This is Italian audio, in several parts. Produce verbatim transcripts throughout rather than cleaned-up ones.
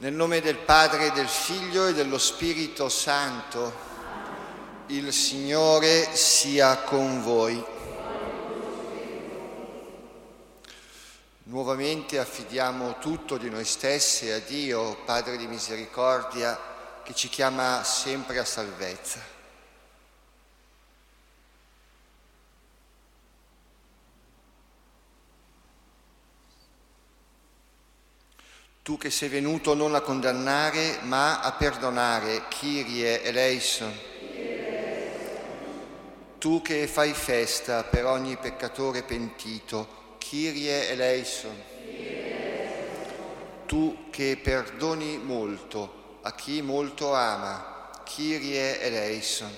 Nel nome del Padre, del Figlio e dello Spirito Santo, il Signore sia con voi. Nuovamente affidiamo tutto di noi stessi a Dio, Padre di misericordia, che ci chiama sempre a salvezza. Tu che sei venuto non a condannare, ma a perdonare, Kyrie eleison. Tu che fai festa per ogni peccatore pentito, Kyrie eleison. Tu che perdoni molto a chi molto ama, Kyrie eleison.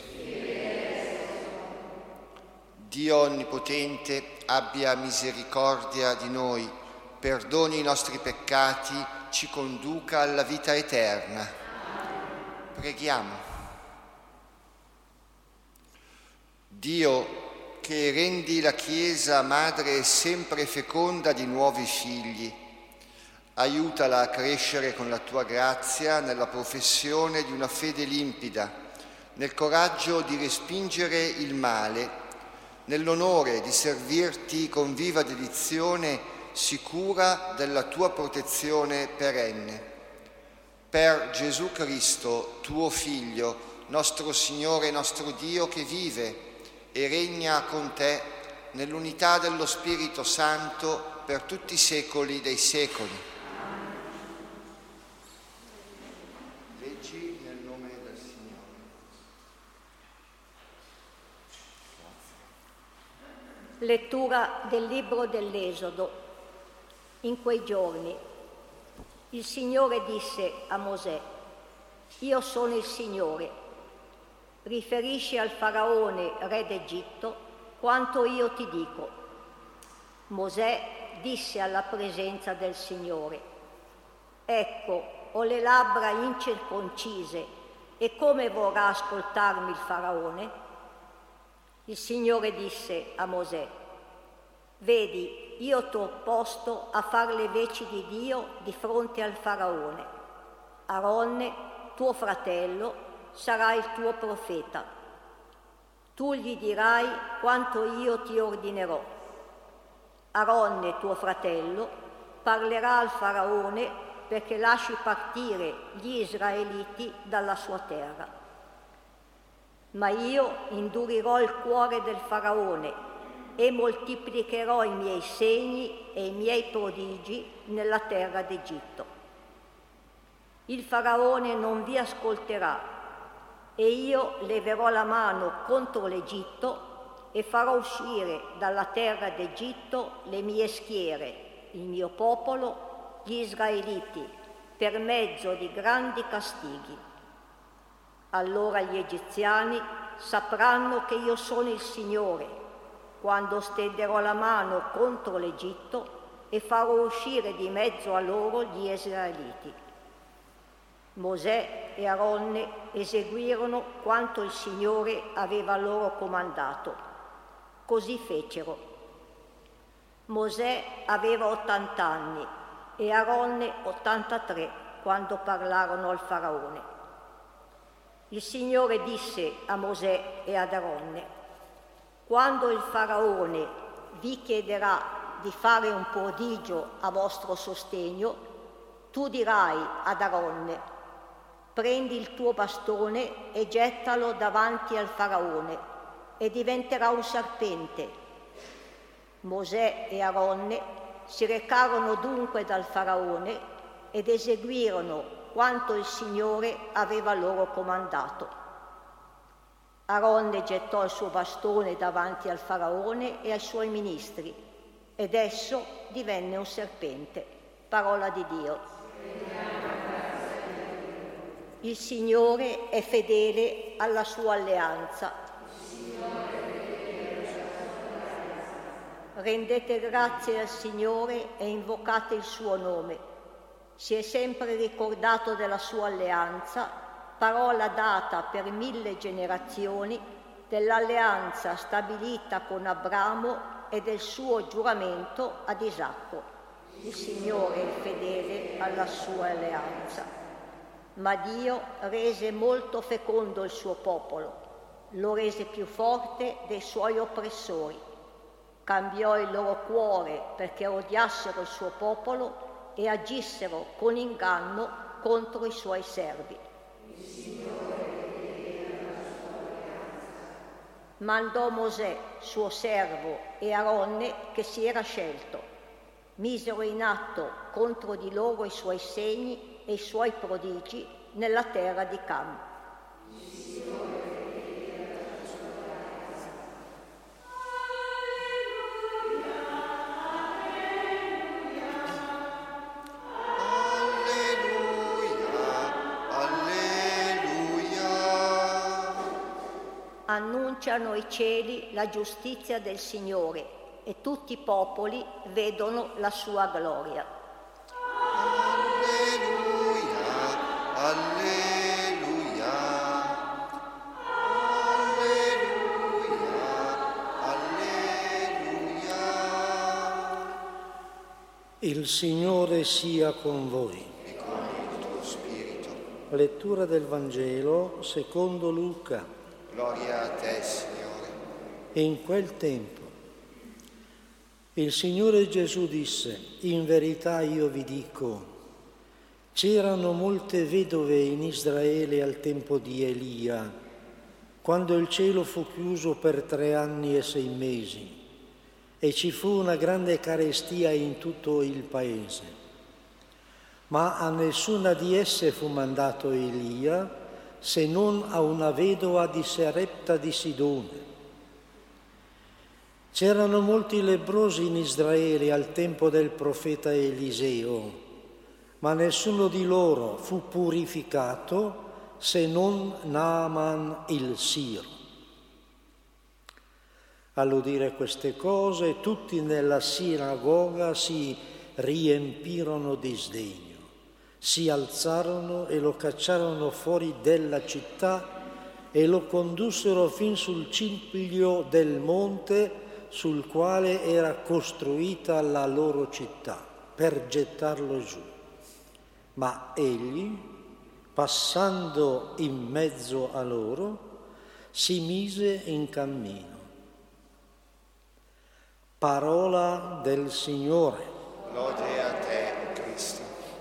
Dio Onnipotente abbia misericordia di noi, perdoni i nostri peccati, ci conduca alla vita eterna. Preghiamo. Dio, che rendi la Chiesa madre sempre feconda di nuovi figli, aiutala a crescere con la tua grazia nella professione di una fede limpida, nel coraggio di respingere il male, nell'onore di servirti con viva dedizione, sicura della tua protezione perenne. Per Gesù Cristo, tuo Figlio, nostro Signore e nostro Dio, che vive e regna con te nell'unità dello Spirito Santo per tutti i secoli dei secoli. Leggi nel nome del Signore. Grazie. Lettura del libro dell'Esodo. In quei giorni il Signore disse a Mosè: Io sono il Signore, riferisci al faraone re d'Egitto quanto io ti dico. Mosè disse alla presenza del Signore: Ecco, ho le labbra incirconcise, e come vorrà ascoltarmi il faraone? Il Signore disse a Mosè: Vedi, io t'ho posto a far le veci di Dio di fronte al faraone. Aronne, tuo fratello, sarà il tuo profeta. Tu gli dirai quanto io ti ordinerò. Aronne, tuo fratello, parlerà al faraone perché lasci partire gli israeliti dalla sua terra. Ma io indurirò il cuore del faraone e moltiplicherò i miei segni e i miei prodigi nella terra d'Egitto. Il faraone non vi ascolterà, e io leverò la mano contro l'Egitto e farò uscire dalla terra d'Egitto le mie schiere, il mio popolo, gli israeliti, per mezzo di grandi castighi. Allora gli egiziani sapranno che io sono il Signore, quando stenderò la mano contro l'Egitto e farò uscire di mezzo a loro gli israeliti. Mosè e Aronne eseguirono quanto il Signore aveva loro comandato. Così fecero. Mosè aveva ottanta anni e Aronne ottantatré quando parlarono al faraone. Il Signore disse a Mosè e ad Aronne: Quando il faraone vi chiederà di fare un prodigio a vostro sostegno, tu dirai ad Aronne: prendi il tuo bastone e gettalo davanti al faraone, e diventerà un serpente. Mosè e Aronne si recarono dunque dal faraone ed eseguirono quanto il Signore aveva loro comandato. Aronne gettò il suo bastone davanti al faraone e ai suoi ministri, ed esso divenne un serpente. Parola di Dio. Il Signore è fedele alla sua alleanza. Rendete grazie al Signore e invocate il suo nome. Si è sempre ricordato della sua alleanza, parola data per mille generazioni, dell'alleanza stabilita con Abramo e del suo giuramento ad Isacco. Il Signore è fedele alla sua alleanza. Ma Dio rese molto fecondo il suo popolo, lo rese più forte dei suoi oppressori. Cambiò il loro cuore perché odiassero il suo popolo e agissero con inganno contro i suoi servi. Mandò Mosè, suo servo, e Aronne, che si era scelto. Misero in atto contro di loro i suoi segni e i suoi prodigi nella terra di Cam. Annunciano i cieli la giustizia del Signore e tutti i popoli vedono la sua gloria. Alleluia, alleluia, alleluia, alleluia. Il Signore sia con voi. E con il tuo spirito. Lettura del Vangelo secondo Luca. Gloria a te, Signore. In quel tempo il Signore Gesù disse: in verità io vi dico, c'erano molte vedove in Israele al tempo di Elia, quando il cielo fu chiuso per tre anni e sei mesi, e ci fu una grande carestia in tutto il paese. Ma a nessuna di esse fu mandato Elia, se non a una vedova di Sarepta di Sidone. C'erano molti lebbrosi in Israele al tempo del profeta Eliseo, ma nessuno di loro fu purificato se non Naaman il Siro. All'udire queste cose, tutti nella sinagoga si riempirono di sdegno. Si alzarono e lo cacciarono fuori della città e lo condussero fin sul ciglio del monte sul quale era costruita la loro città, per gettarlo giù. Ma egli, passando in mezzo a loro, si mise in cammino. Parola del Signore. Lode a te, Cristo.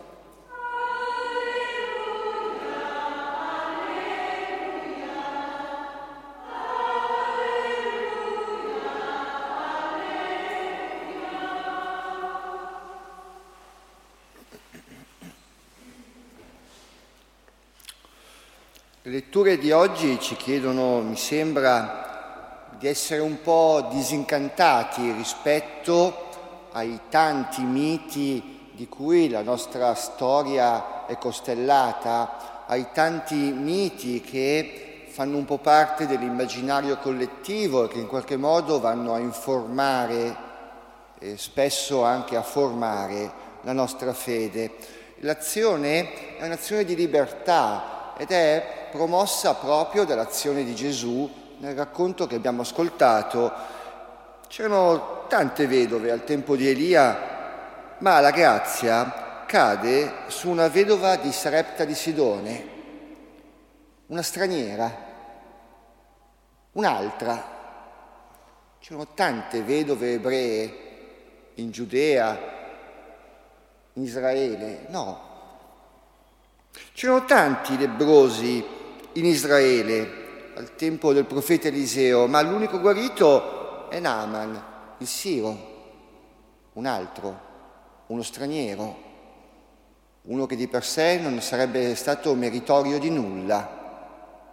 Le letture di oggi ci chiedono, mi sembra, di essere un po' disincantati rispetto ai tanti miti di cui la nostra storia è costellata, ai tanti miti che fanno un po' parte dell'immaginario collettivo e che in qualche modo vanno a informare e spesso anche a formare la nostra fede. L'azione è un'azione di libertà ed è promossa proprio dall'azione di Gesù. Nel racconto che abbiamo ascoltato c'erano tante vedove al tempo di Elia, ma la grazia cade su una vedova di Sarepta di Sidone, una straniera, un'altra. C'erano tante vedove ebree in Giudea, in Israele, no. C'erano tanti lebbrosi in Israele al tempo del profeta Eliseo, ma l'unico guarito è Naaman, il Siro, un altro, uno straniero, uno che di per sé non sarebbe stato meritorio di nulla.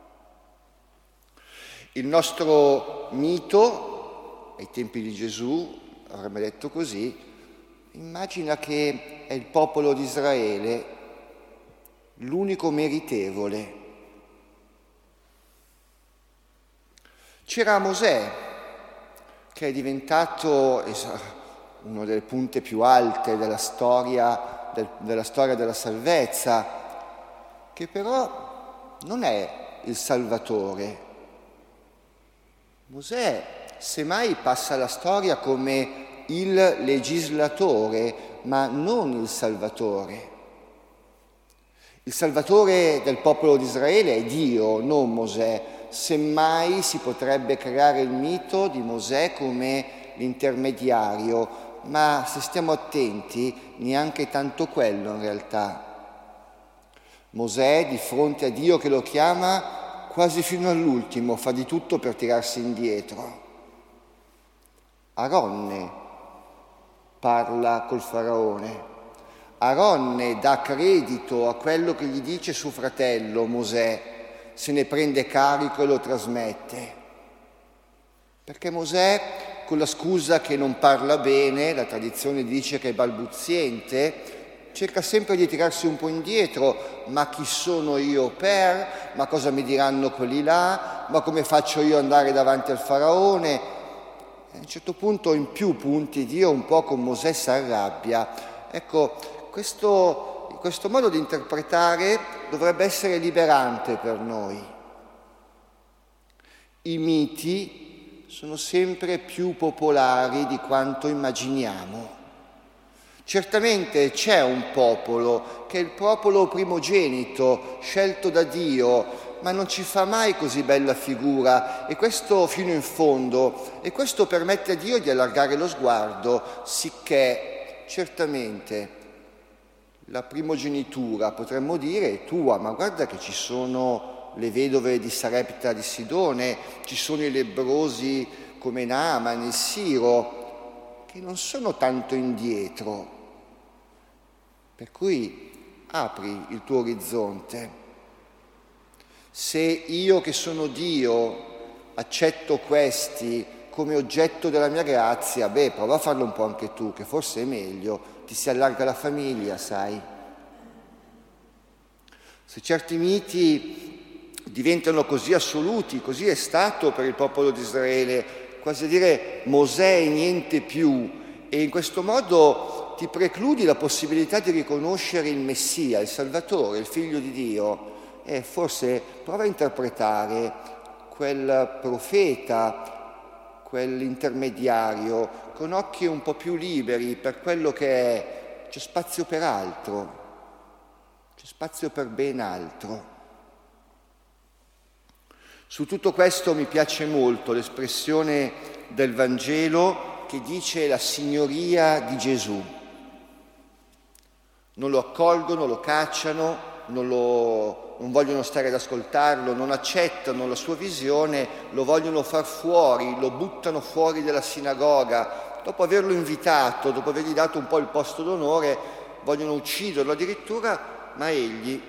Il nostro mito, ai tempi di Gesù, avrebbe detto così, immagina che è il popolo di Israele l'unico meritevole. C'era Mosè, che è diventato una delle punte più alte della storia, del, della storia della salvezza, che però non è il Salvatore. Mosè, semmai, passa alla storia come il legislatore, ma non il Salvatore. Il Salvatore del popolo di Israele è Dio, non Mosè. Semmai si potrebbe creare il mito di Mosè come l'intermediario, ma se stiamo attenti, neanche tanto quello in realtà. Mosè, di fronte a Dio che lo chiama, quasi fino all'ultimo fa di tutto per tirarsi indietro. Aronne parla col faraone. Aronne dà credito a quello che gli dice suo fratello Mosè, se ne prende carico e lo trasmette. Perché Mosè, con la scusa che non parla bene, la tradizione dice che è balbuziente, cerca sempre di tirarsi un po' indietro. Ma chi sono io per? Ma cosa mi diranno quelli là? Ma come faccio io ad andare davanti al faraone? A un certo punto, in più punti, Dio un po' con Mosè si arrabbia. Ecco, questo, questo modo di interpretare dovrebbe essere liberante per noi. I miti sono sempre più popolari di quanto immaginiamo. Certamente c'è un popolo, che è il popolo primogenito, scelto da Dio, ma non ci fa mai così bella figura, e questo fino in fondo, e questo permette a Dio di allargare lo sguardo, sicché certamente la primogenitura, potremmo dire, è tua, ma guarda che ci sono le vedove di Sarepta di Sidone, ci sono i lebbrosi come Naaman, il Siro, che non sono tanto indietro. Per cui apri il tuo orizzonte. Se io che sono Dio accetto questi come oggetto della mia grazia, beh, prova a farlo un po' anche tu, che forse è meglio, ti si allarga la famiglia, sai. Se certi miti diventano così assoluti, così è stato per il popolo di Israele, quasi a dire Mosè e niente più, e in questo modo ti precludi la possibilità di riconoscere il Messia, il Salvatore, il Figlio di Dio, e forse prova a interpretare quel profeta, quell'intermediario, con occhi un po' più liberi per quello che è. C'è spazio per altro, c'è spazio per ben altro. Su tutto questo mi piace molto l'espressione del Vangelo che dice la signoria di Gesù. Non lo accolgono, lo cacciano, non, lo, non vogliono stare ad ascoltarlo, non accettano la sua visione, lo vogliono far fuori, lo buttano fuori dalla sinagoga. Dopo averlo invitato, dopo avergli dato un po' il posto d'onore, vogliono ucciderlo addirittura, ma egli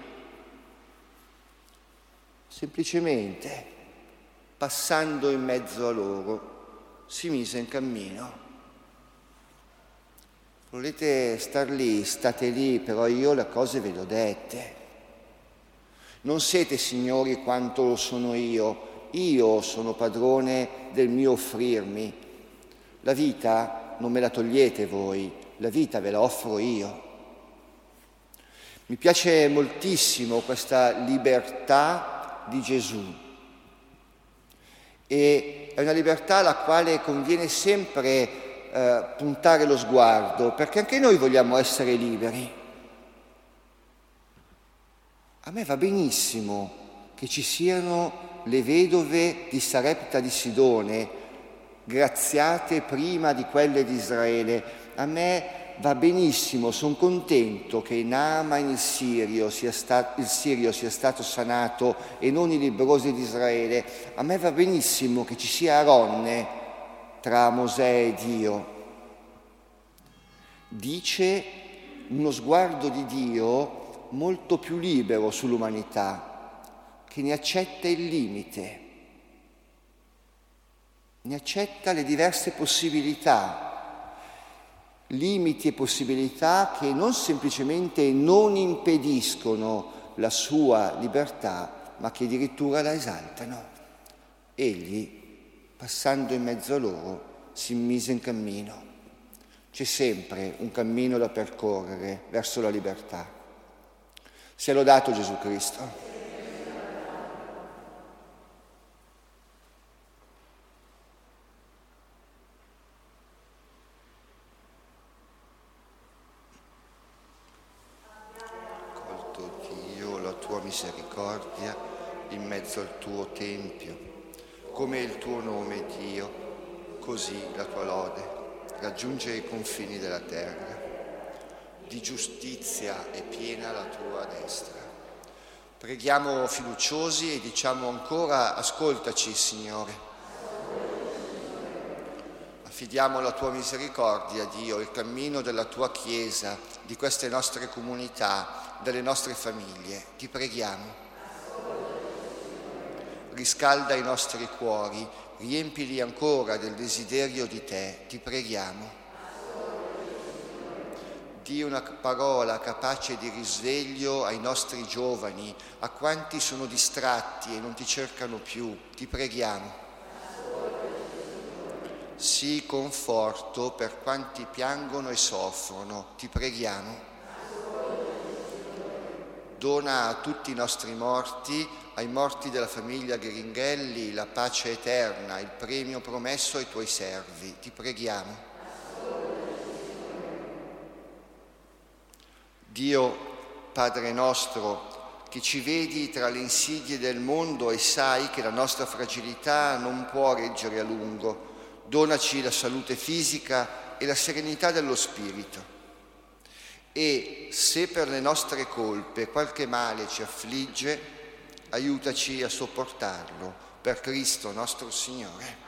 semplicemente, passando in mezzo a loro, si mise in cammino. Volete star lì, state lì, però io le cose ve le ho dette. Non siete signori quanto lo sono io, io sono padrone del mio offrirmi. La vita non me la togliete voi, la vita ve la offro io. Mi piace moltissimo questa libertà di Gesù, e è una libertà alla quale conviene sempre Eh, puntare lo sguardo, perché anche noi vogliamo essere liberi. A me va benissimo che ci siano le vedove di Sarepta di Sidone, graziate prima di quelle di Israele. A me va benissimo, sono contento che Naaman il Sirio sia stato, il Sirio sia stato sanato e non i lebbrosi di Israele. A me va benissimo che ci sia Aronne tra Mosè e Dio. Dice uno sguardo di Dio molto più libero sull'umanità, che ne accetta il limite, ne accetta le diverse possibilità, limiti e possibilità che non semplicemente non impediscono la sua libertà, ma che addirittura la esaltano. Egli, passando in mezzo a loro, si mise in cammino. C'è sempre un cammino da percorrere verso la libertà. Sia lodato Gesù Cristo. misericordia in mezzo al tuo Tempio. Come il tuo nome, Dio, così la tua lode raggiunge i confini della terra. Di giustizia è piena la tua destra. Preghiamo fiduciosi e diciamo ancora: ascoltaci, Signore. Affidiamo alla tua misericordia, Dio, il cammino della tua Chiesa, di queste nostre comunità, delle nostre famiglie. Ti preghiamo. Riscalda i nostri cuori, riempili ancora del desiderio di te. Ti preghiamo. Dì una parola capace di risveglio ai nostri giovani, a quanti sono distratti e non ti cercano più. Ti preghiamo. Sii conforto per quanti piangono e soffrono. Ti preghiamo. Dona a tutti i nostri morti, ai morti della famiglia Gheringhelli, la pace eterna, il premio promesso ai tuoi servi. Ti preghiamo. Dio, Padre nostro, che ci vedi tra le insidie del mondo e sai che la nostra fragilità non può reggere a lungo, donaci la salute fisica e la serenità dello spirito. E se per le nostre colpe qualche male ci affligge, aiutaci a sopportarlo per Cristo nostro Signore.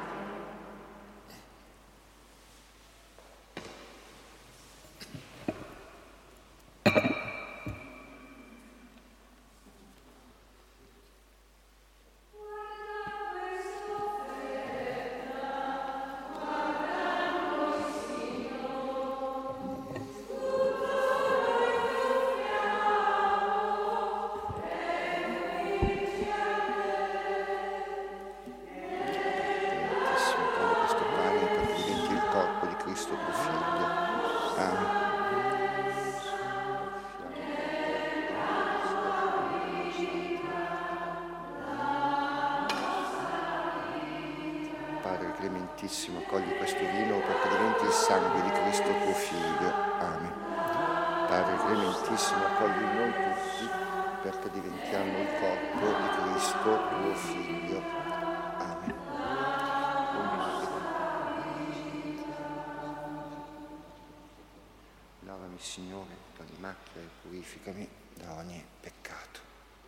Clementissimo, accogli questo vino perché diventi il sangue di Cristo tuo Figlio. Amen. Padre Clementissimo, accogli noi tutti perché diventiamo il corpo di Cristo tuo Figlio. Amen. Lavami, Signore, da ogni macchia e purificami da ogni peccato.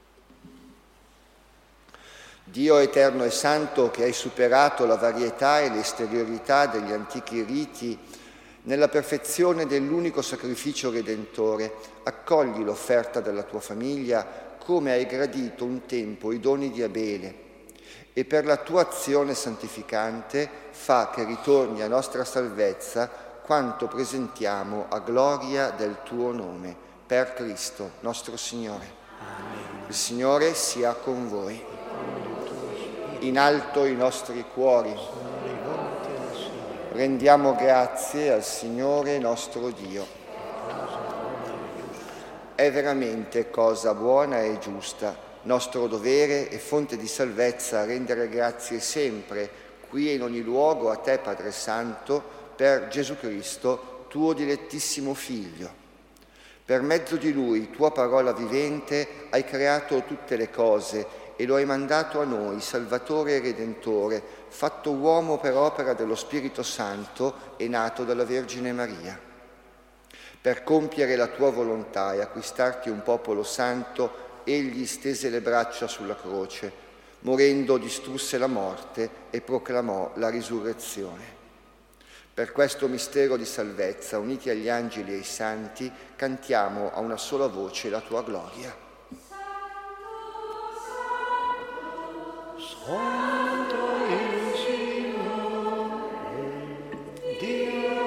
Dio eterno e santo, che hai superato la varietà e l'esteriorità degli antichi riti nella perfezione dell'unico sacrificio redentore, accogli l'offerta della tua famiglia come hai gradito un tempo i doni di Abele e per la tua azione santificante fa che ritorni a nostra salvezza quanto presentiamo a gloria del tuo nome, per Cristo nostro Signore. Amen. Il Signore sia con voi. In alto i nostri cuori. Rendiamo grazie al Signore nostro Dio. È veramente cosa buona e giusta, nostro dovere e fonte di salvezza rendere grazie sempre, qui e in ogni luogo, a te, Padre Santo, per Gesù Cristo, tuo dilettissimo Figlio. Per mezzo di Lui, tua parola vivente, hai creato tutte le cose e lo hai mandato a noi, Salvatore e Redentore, fatto uomo per opera dello Spirito Santo e nato dalla Vergine Maria. Per compiere la tua volontà e acquistarti un popolo santo, egli stese le braccia sulla croce, morendo distrusse la morte e proclamò la risurrezione. Per questo mistero di salvezza, uniti agli angeli e ai santi, cantiamo a una sola voce la tua gloria. Santo il Signore, Dio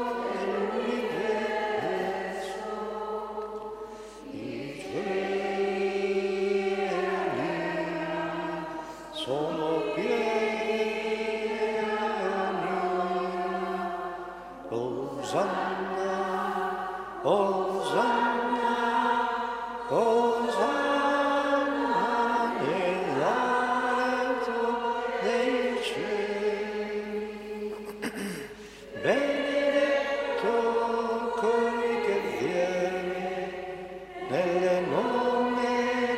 dell'universo, i cieli sono pieni, Osanna, Osanna, Osanna. Benedetto colui che viene nel nome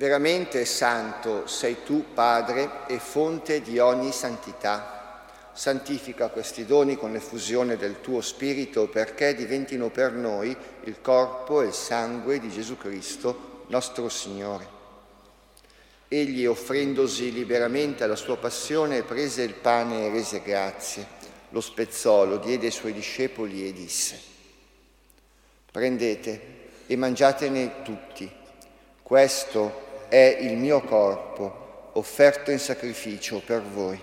Veramente santo sei tu, Padre, e fonte di ogni santità. Santifica questi doni con l'effusione del tuo Spirito, perché diventino per noi il corpo e il sangue di Gesù Cristo, nostro Signore. Egli, offrendosi liberamente alla sua passione, prese il pane e rese grazie, lo spezzò, lo diede ai suoi discepoli e disse: prendete e mangiatene tutti, questo è il mio corpo, offerto in sacrificio per voi.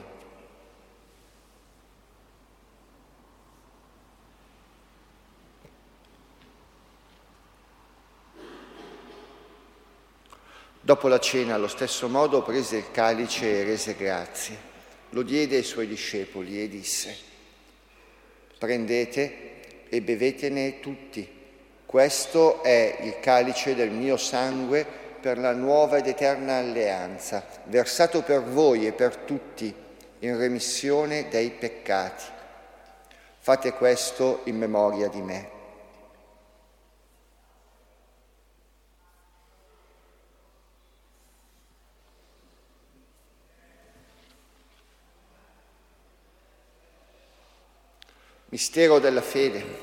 Dopo la cena, allo stesso modo, prese il calice e rese grazie. Lo diede ai suoi discepoli e disse: prendete e bevetene tutti. Questo è il calice del mio sangue per la nuova ed eterna alleanza, versato per voi e per tutti in remissione dei peccati. Fate questo in memoria di me. Mistero della fede.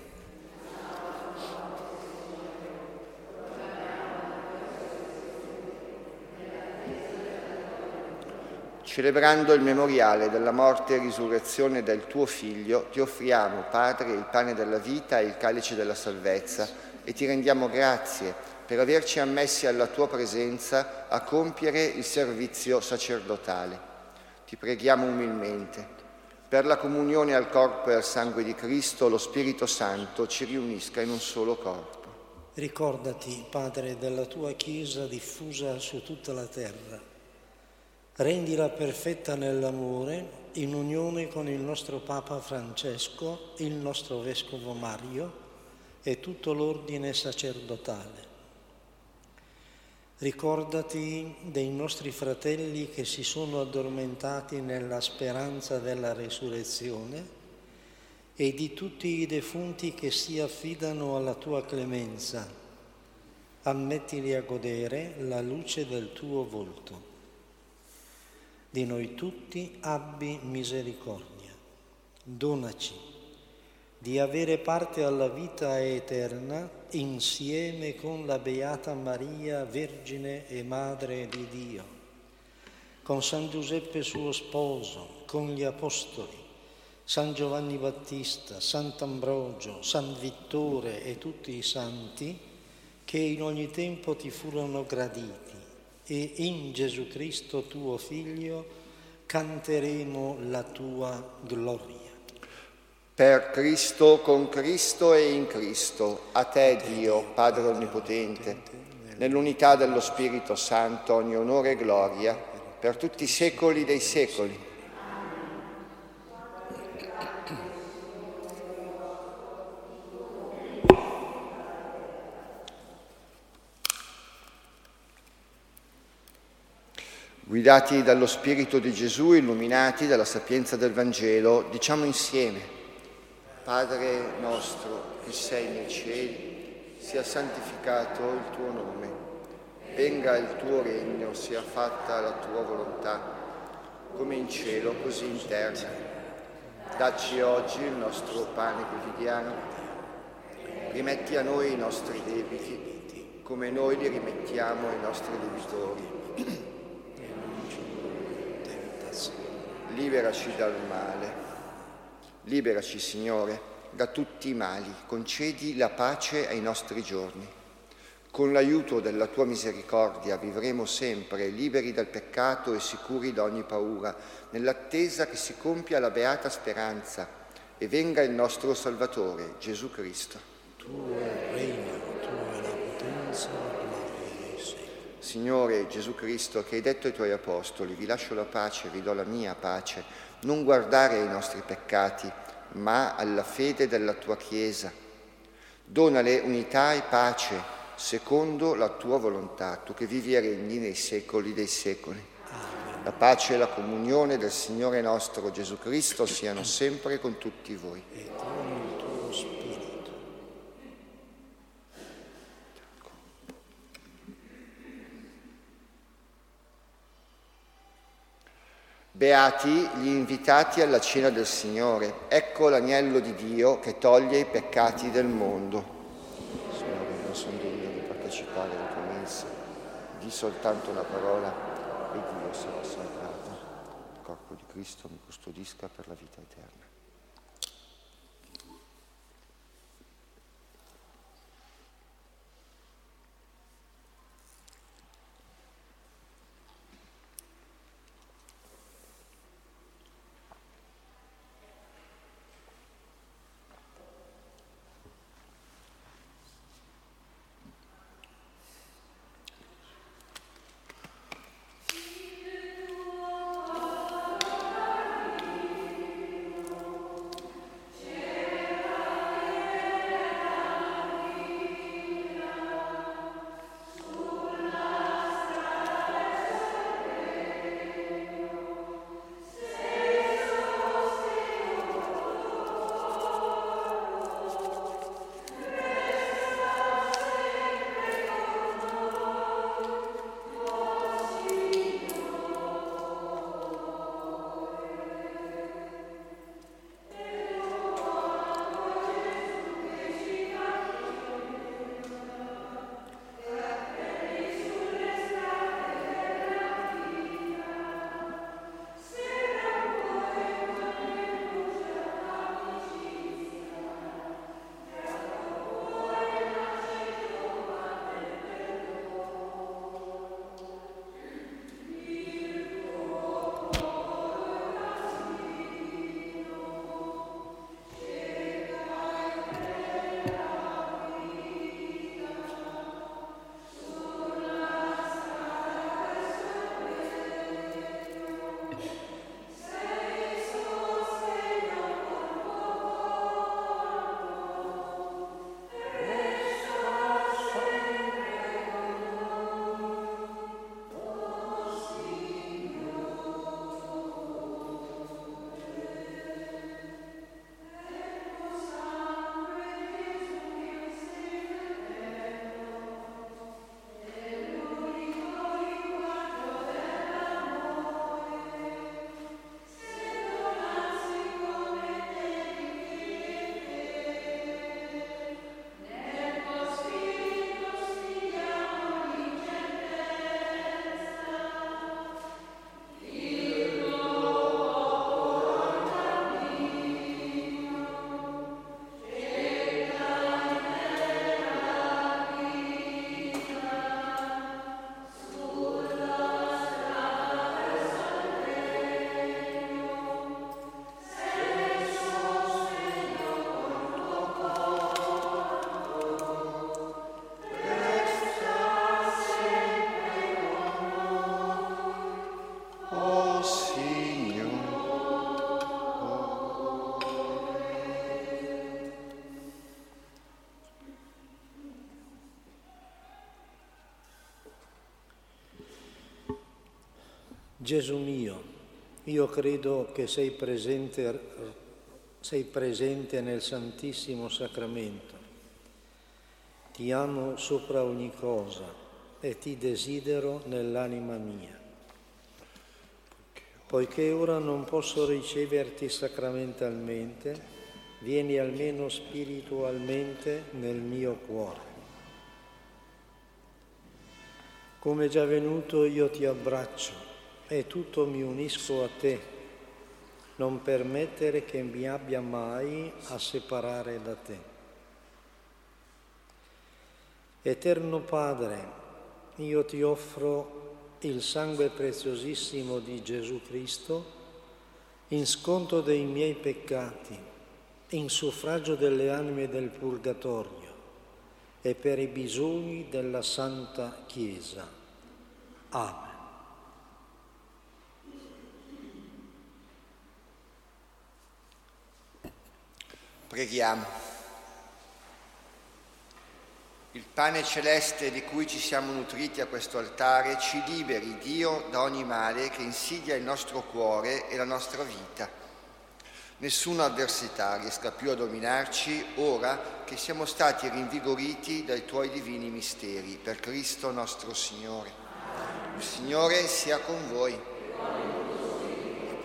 Celebrando il memoriale della morte e risurrezione del tuo Figlio, ti offriamo, Padre, il pane della vita e il calice della salvezza e ti rendiamo grazie per averci ammessi alla tua presenza a compiere il servizio sacerdotale. Ti preghiamo umilmente. Per la comunione al corpo e al sangue di Cristo, lo Spirito Santo ci riunisca in un solo corpo. Ricordati, Padre, della tua Chiesa diffusa su tutta la terra. Rendila perfetta nell'amore, in unione con il nostro Papa Francesco, il nostro Vescovo Mario e tutto l'ordine sacerdotale. Ricordati dei nostri fratelli che si sono addormentati nella speranza della resurrezione e di tutti i defunti che si affidano alla tua clemenza. Ammettili a godere la luce del tuo volto. Di noi tutti abbi misericordia. Donaci di avere parte alla vita eterna insieme con la Beata Maria, Vergine e Madre di Dio, con San Giuseppe suo sposo, con gli Apostoli, San Giovanni Battista, Sant'Ambrogio, San Vittore e tutti i santi che in ogni tempo ti furono graditi, e in Gesù Cristo tuo Figlio canteremo la tua gloria. Per Cristo, con Cristo e in Cristo, a te Dio, Padre Onnipotente, nell'unità dello Spirito Santo, ogni onore e gloria, per tutti i secoli dei secoli. Guidati dallo Spirito di Gesù, illuminati dalla sapienza del Vangelo, diciamo insieme: Padre nostro che sei nei cieli, sia santificato il tuo nome. Venga il tuo regno, sia fatta la tua volontà, come in cielo così in terra. Dacci oggi il nostro pane quotidiano. Rimetti a noi i nostri debiti, come noi li rimettiamo ai nostri debitori. Liberaci dal male. Liberaci, Signore, da tutti i mali, concedi la pace ai nostri giorni. Con l'aiuto della tua misericordia vivremo sempre liberi dal peccato e sicuri da ogni paura, nell'attesa che si compia la beata speranza e venga il nostro Salvatore, Gesù Cristo. Tuo è il regno, tua è la potenza, la gloria dei secoli. Signore Gesù Cristo, che hai detto ai tuoi apostoli: vi lascio la pace, vi do la mia pace, non guardare ai nostri peccati, ma alla fede della tua Chiesa. Donale unità e pace, secondo la tua volontà, tu che vivi e regni nei secoli dei secoli. Amen. La pace e la comunione del Signore nostro Gesù Cristo siano sempre con tutti voi. E con il tuo Spirito. Beati gli invitati alla cena del Signore. Ecco l'agnello di Dio che toglie i peccati del mondo. Signore, non sono degno di partecipare alla tua mensa. Di soltanto una parola e Dio sarà salvato. Il corpo di Cristo mi custodisca per la vita eterna. Gesù mio, io credo che sei presente, sei presente nel Santissimo Sacramento. Ti amo sopra ogni cosa e ti desidero nell'anima mia. Poiché ora non posso riceverti sacramentalmente, vieni almeno spiritualmente nel mio cuore. Come già venuto io ti abbraccio e tutto mi unisco a te, non permettere che mi abbia mai a separare da te. Eterno Padre, io ti offro il sangue preziosissimo di Gesù Cristo in sconto dei miei peccati, in suffragio delle anime del purgatorio e per i bisogni della Santa Chiesa. Amen. Preghiamo. Il pane celeste di cui ci siamo nutriti a questo altare ci liberi, Dio, da ogni male che insidia il nostro cuore e la nostra vita. Nessuna avversità riesca più a dominarci ora che siamo stati rinvigoriti dai tuoi divini misteri. Per Cristo nostro Signore. Il Signore sia con voi.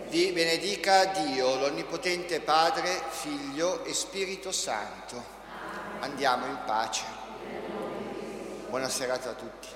Vi benedica Dio, l'Onnipotente Padre, Figlio e Spirito Santo. Andiamo in pace. Buona serata a tutti.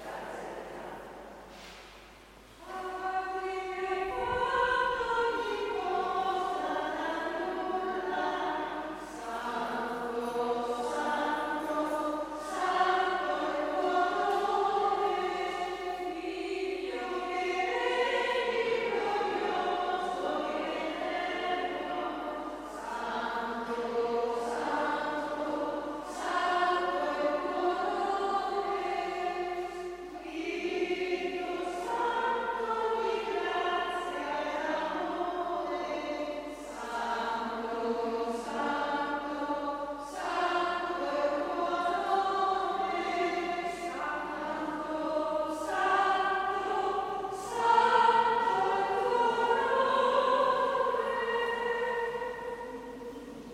Lord.